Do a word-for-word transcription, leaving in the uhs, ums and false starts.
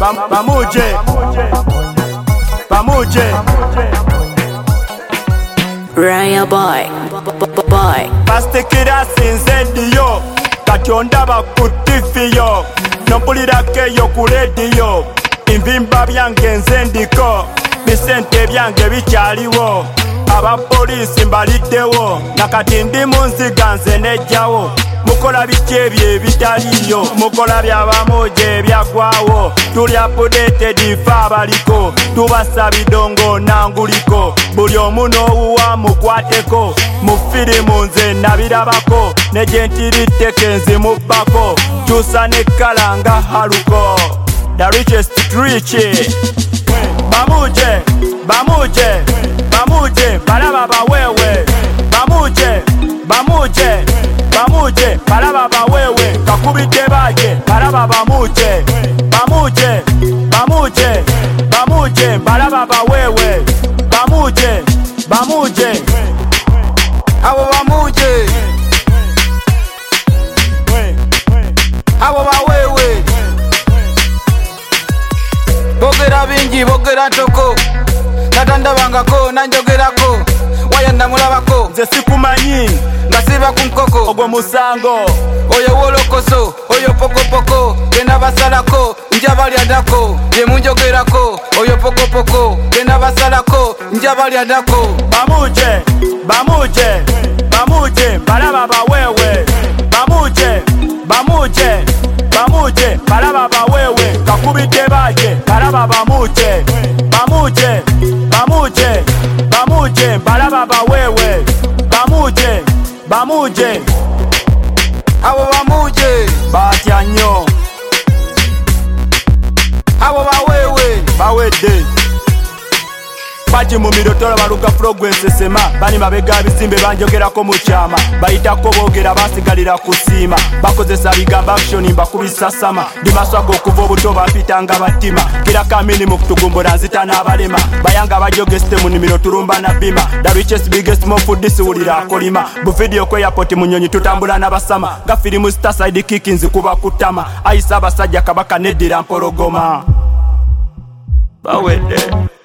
Bamuje Bamuje Raya boy boy Pastekira sinze diyo kati ondaba ku tivi yo nompulirako eyo ku lediyo envimba byange nze ndiko bisente byange bikyaliwo abapoliisi mbaliddewo nakati ndi mu nziga nze nejjawo mukola biki ebyo ebitaliyo mukola byabamuje ebyagwawo tuli updated ife abaliko tubasa bidongo nanguliko buli omu n'owuwa mukwateko mu firimu nze nabirabako ne gye ntiritteke nzimubbako kyusa nekkala nga haluko the richest rich Bamuje Bamuje Bamuje balaba bawewe Bamuje Bamuje Bamuje balaba bawewe kakubidde baje balaba bamuje Bamuje Bamuje Bamuje balaba bawewe Bamuje Bamuje abo bamuje abo bawewe bogera bingi bogera ntoko natandabangako nanjogerako wayanda mulabako nze sikumanyi nga siba ku nkoko ogwo musango oyo wolokoso oyo pokopoko genda basalako njabalyandako ye munjogerako oyo pokopoko genda basalako njabalyandako Bamuje Bamuje Bamuje balaba bawewe Bamuje Bamuje Bamuje balaba bawewe kakubidde baje balaba bamuje Bamuje Bamuje Bamuje balaba bawewe Bamuje Bamuje abo bamuje batya nnyo abo bawewe bawedde baji mu mirotolo baluka frogwense sema bani mabega bizimbe banjogerako mu kyama bayitako boogera basigalira kusiima bakozesa bigambo action mbakubisa sama ndimaswaga okuva obuto bampitanga batima kira kamini mu kutugumbula nzita n'abalema bayanga bajogeste mu nimiro tulumba na bima the richest biggest more food siwulira akolima bu video kwe airport mu nyonyi tutambula n'abasama nga firimu star side kick nzikuba kutama ayisa abasajja kabaka neddira mpologoma bawedde